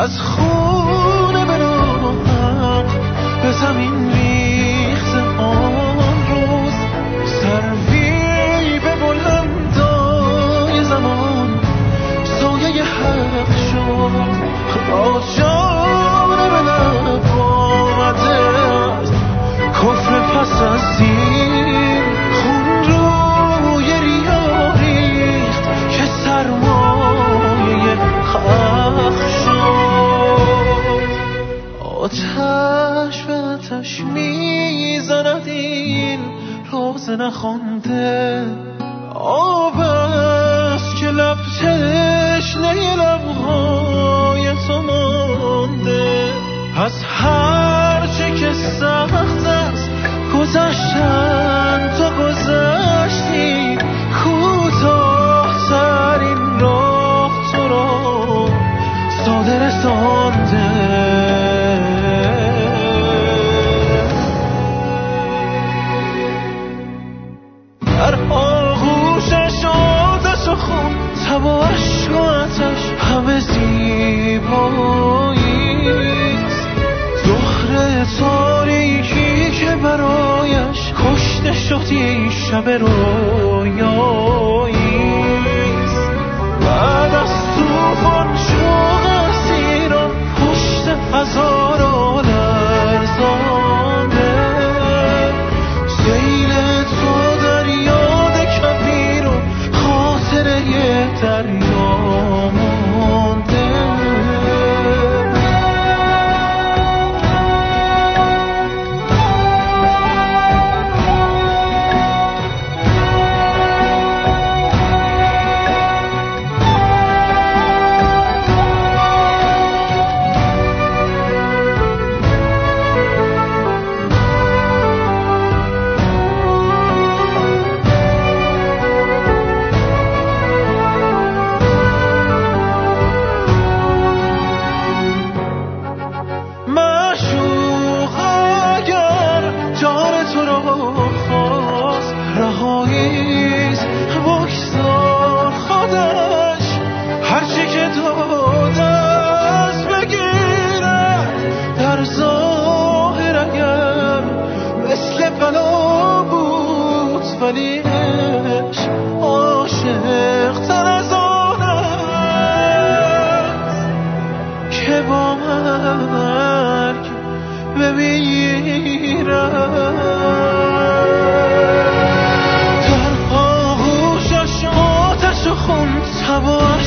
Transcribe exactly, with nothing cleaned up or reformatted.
از خون براحت به زمین ریخت آن روز، سروی به بلندای زمان سایه حق شد. با جان به لب آمده است کفر پس از این، خون روی ریا ریخت که سرمایه خلق شد. آتش به آتش میزند این راز نخوانده، آب است که لب تشنه لبهای تو مانده. از هر چه که سخت است گذشتن تو گذشتی، کوتاه‌ترین راه تو را ساده رسانده. در آغوشش آتش و خون، تب و اشک و آتش همه زیباییست. زهره تاریکی که برایش کشته شدی شب رویاییست. بعد از طوفان شوق اسیران پشت هزاران لرزانه، سیل تو در یاد کبیر و خاطره دریا مانده. در آغوشش آتش و خون، تب و